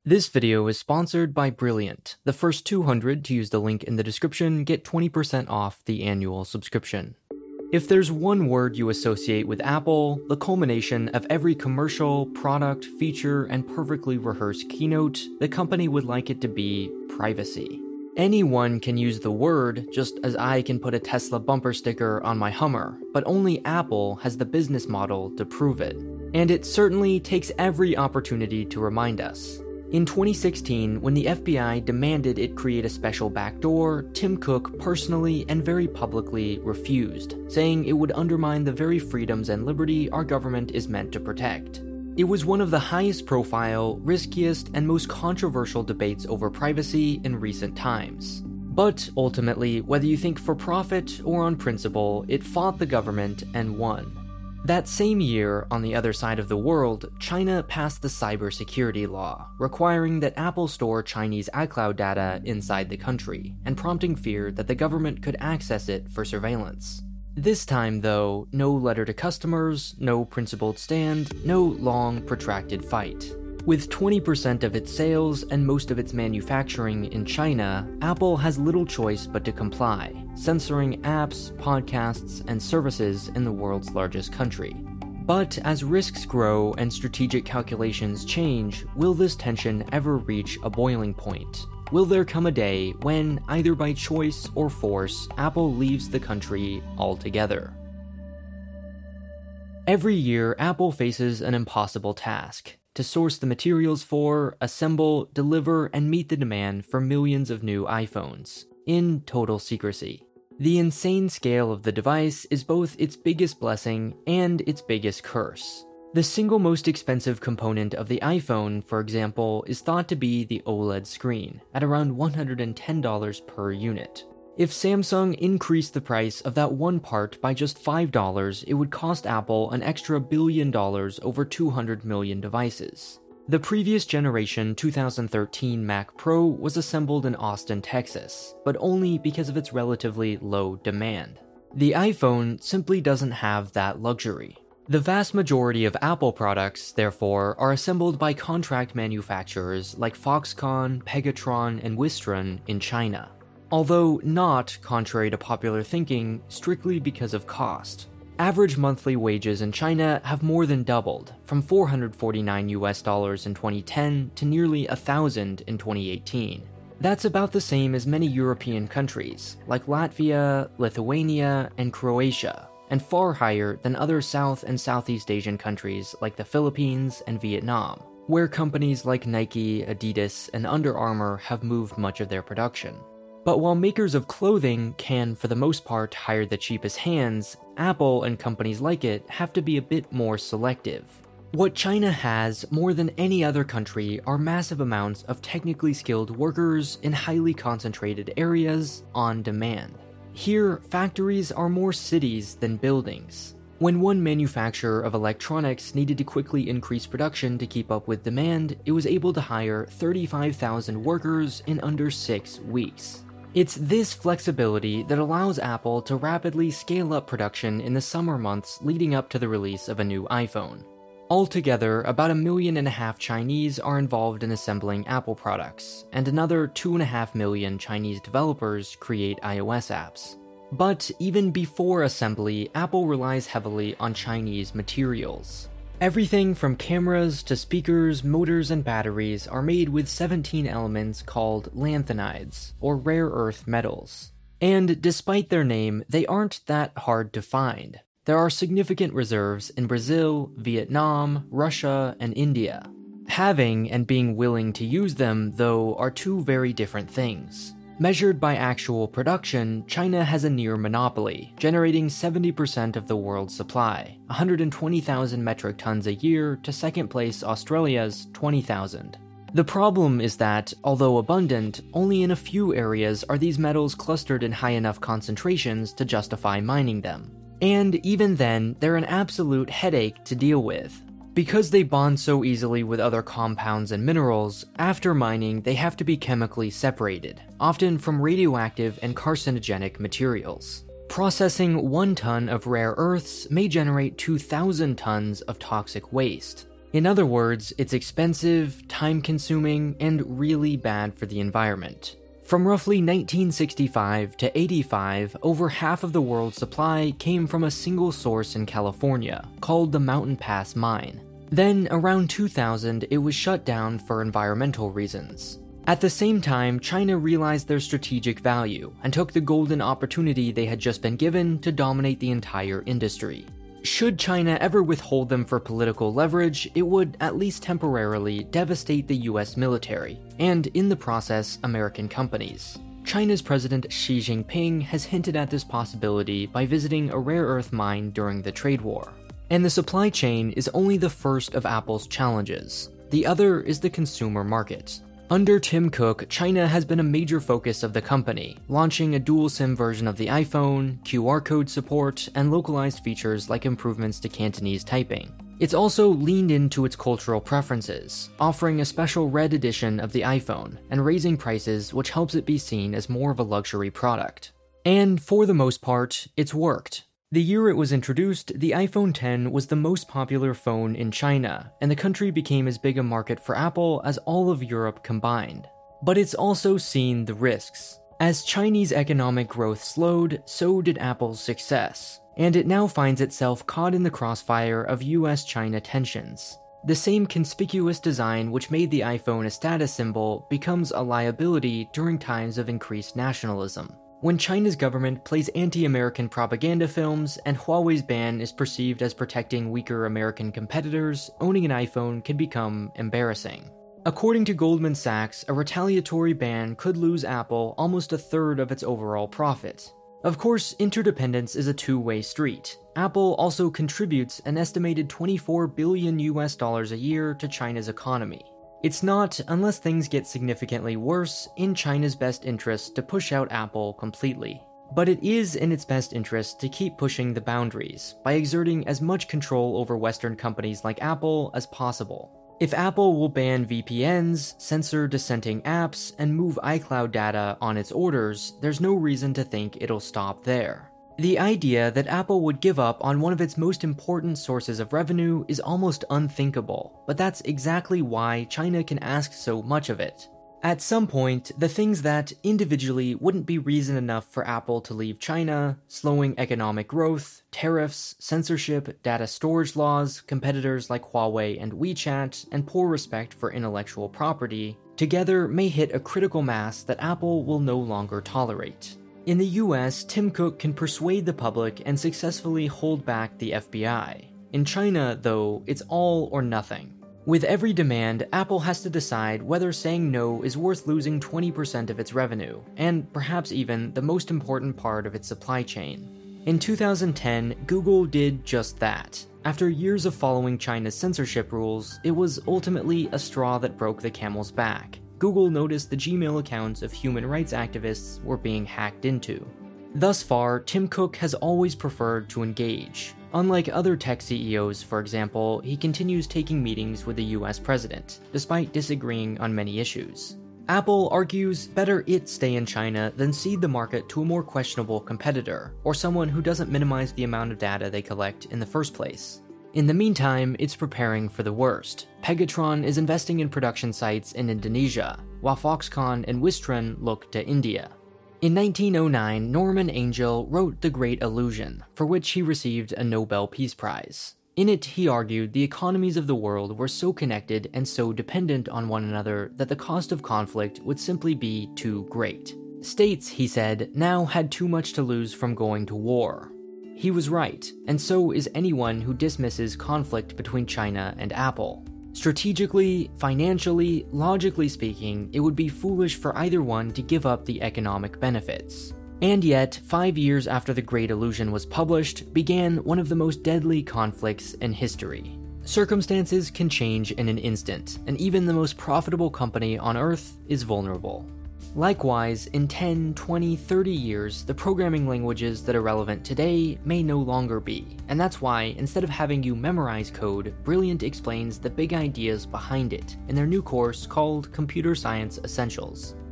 This video is sponsored by Brilliant. The first 200 to use the link in the description get 20% off the annual subscription. If there's one word you associate with Apple, the culmination of every commercial, product, feature, and perfectly rehearsed keynote, the company would like it to be privacy. Anyone can use the word, just as I can put a Tesla bumper sticker on my Hummer, but only Apple has the business model to prove it. And it certainly takes every opportunity to remind us. In 2016, when the FBI demanded it create a special backdoor, Tim Cook personally and very publicly refused, saying it would undermine the very freedoms and liberty our government is meant to protect. It was one of the highest profile, riskiest, and most controversial debates over privacy in recent times. But ultimately, whether you think for profit or on principle, it fought the government and won. That same year, on the other side of the world, China passed the cybersecurity law, requiring that Apple store Chinese iCloud data inside the country, and prompting fear that the government could access it for surveillance. This time, though, no letter to customers, no principled stand, no long, protracted fight. With 20% of its sales and most of its manufacturing in China, Apple has little choice but to comply, censoring apps, podcasts, and services in the world's largest country. But as risks grow and strategic calculations change, will this tension ever reach a boiling point? Will there come a day when, either by choice or force, Apple leaves the country altogether? Every year, Apple faces an impossible task: to source the materials for, assemble, deliver, and meet the demand for millions of new iPhones, in total secrecy. The insane scale of the device is both its biggest blessing and its biggest curse. The single most expensive component of the iPhone, for example, is thought to be the OLED screen, at around $110 per unit. If Samsung increased the price of that one part by just $5, it would cost Apple an extra $1 billion over 200 million devices. The previous generation 2013 Mac Pro was assembled in Austin, Texas, but only because of its relatively low demand. The iPhone simply doesn't have that luxury. The vast majority of Apple products, therefore, are assembled by contract manufacturers like Foxconn, Pegatron, and Wistron in China. Although not, contrary to popular thinking, strictly because of cost. Average monthly wages in China have more than doubled, from $449 in 2010 to nearly $1,000 in 2018. That's about the same as many European countries, like Latvia, Lithuania, and Croatia, and far higher than other South and Southeast Asian countries like the Philippines and Vietnam, where companies like Nike, Adidas, and Under Armour have moved much of their production. But while makers of clothing can, for the most part, hire the cheapest hands, Apple and companies like it have to be a bit more selective. What China has, more than any other country, are massive amounts of technically skilled workers in highly concentrated areas on demand. Here, factories are more cities than buildings. When one manufacturer of electronics needed to quickly increase production to keep up with demand, it was able to hire 35,000 workers in under 6 weeks. It's this flexibility that allows Apple to rapidly scale up production in the summer months leading up to the release of a new iPhone. Altogether, about 1.5 million Chinese are involved in assembling Apple products, and another 2.5 million Chinese developers create iOS apps. But even before assembly, Apple relies heavily on Chinese materials. Everything from cameras to speakers, motors, and batteries are made with 17 elements called lanthanides, or rare earth metals. And despite their name, they aren't that hard to find. There are significant reserves in Brazil, Vietnam, Russia, and India. Having and being willing to use them, though, are two very different things. Measured by actual production, China has a near monopoly, generating 70% of the world's supply, 120,000 metric tons a year, to second place Australia's 20,000. The problem is that, although abundant, only in a few areas are these metals clustered in high enough concentrations to justify mining them. And even then, they're an absolute headache to deal with. Because they bond so easily with other compounds and minerals, after mining they have to be chemically separated, often from radioactive and carcinogenic materials. Processing 1 ton of rare earths may generate 2,000 tons of toxic waste. In other words, it's expensive, time-consuming, and really bad for the environment. From roughly 1965 to 85, over half of the world's supply came from a single source in California, called the Mountain Pass Mine. Then, around 2000, it was shut down for environmental reasons. At the same time, China realized their strategic value and took the golden opportunity they had just been given to dominate the entire industry. Should China ever withhold them for political leverage, it would, at least temporarily, devastate the US military, and in the process, American companies. China's President Xi Jinping has hinted at this possibility by visiting a rare earth mine during the trade war. And the supply chain is only the first of Apple's challenges. The other is the consumer market. Under Tim Cook, China has been a major focus of the company, launching a dual SIM version of the iPhone, QR code support, and localized features like improvements to Cantonese typing. It's also leaned into its cultural preferences, offering a special red edition of the iPhone, and raising prices, which helps it be seen as more of a luxury product. And for the most part, it's worked. The year it was introduced, the iPhone X was the most popular phone in China, and the country became as big a market for Apple as all of Europe combined. But it's also seen the risks. As Chinese economic growth slowed, so did Apple's success, and it now finds itself caught in the crossfire of US-China tensions. The same conspicuous design which made the iPhone a status symbol becomes a liability during times of increased nationalism. When China's government plays anti-American propaganda films and Huawei's ban is perceived as protecting weaker American competitors, owning an iPhone can become embarrassing. According to Goldman Sachs, a retaliatory ban could lose Apple almost a third of its overall profit. Of course, interdependence is a two-way street. Apple also contributes an estimated $24 billion a year to China's economy. It's not, unless things get significantly worse, in China's best interest to push out Apple completely. But it is in its best interest to keep pushing the boundaries by exerting as much control over Western companies like Apple as possible. If Apple will ban VPNs, censor dissenting apps, and move iCloud data on its orders, there's no reason to think it'll stop there. The idea that Apple would give up on one of its most important sources of revenue is almost unthinkable, but that's exactly why China can ask so much of it. At some point, the things that individually wouldn't be reason enough for Apple to leave China, slowing economic growth, tariffs, censorship, data storage laws, competitors like Huawei and WeChat, and poor respect for intellectual property, together may hit a critical mass that Apple will no longer tolerate. In the US, Tim Cook can persuade the public and successfully hold back the FBI. In China, though, it's all or nothing. With every demand, Apple has to decide whether saying no is worth losing 20% of its revenue, and perhaps even the most important part of its supply chain. In 2010, Google did just that. After years of following China's censorship rules, it was ultimately a straw that broke the camel's back. Google noticed the Gmail accounts of human rights activists were being hacked into. Thus far, Tim Cook has always preferred to engage. Unlike other tech CEOs, for example, he continues taking meetings with the US president, despite disagreeing on many issues. Apple argues better it stay in China than cede the market to a more questionable competitor, or someone who doesn't minimize the amount of data they collect in the first place. In the meantime, it's preparing for the worst. Pegatron is investing in production sites in Indonesia, while Foxconn and Wistron look to India. In 1909, Norman Angell wrote The Great Illusion, for which he received a Nobel Peace Prize. In it, he argued the economies of the world were so connected and so dependent on one another that the cost of conflict would simply be too great. States, he said, now had too much to lose from going to war. He was right, and so is anyone who dismisses conflict between China and Apple. Strategically, financially, logically speaking, it would be foolish for either one to give up the economic benefits. And yet, 5 years after The Great Illusion was published, began one of the most deadly conflicts in history. Circumstances can change in an instant, and even the most profitable company on Earth is vulnerable. Likewise, in 10, 20, 30 years, the programming languages that are relevant today may no longer be, and that's why, instead of having you memorize code, Brilliant explains the big ideas behind it in their new course called Computer Science Essentials.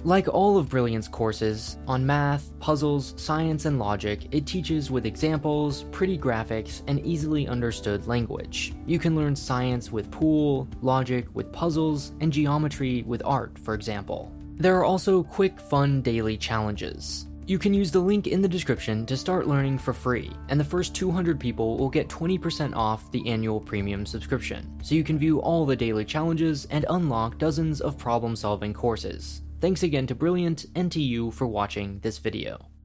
Like all of Brilliant's courses, on math, puzzles, science, and logic, it teaches with examples, pretty graphics, and easily understood language. You can learn science with pool, logic with puzzles, and geometry with art, for example. There are also quick, fun daily challenges. You can use the link in the description to start learning for free, and the first 200 people will get 20% off the annual premium subscription, so you can view all the daily challenges and unlock dozens of problem-solving courses. Thanks again to Brilliant and to you for watching this video.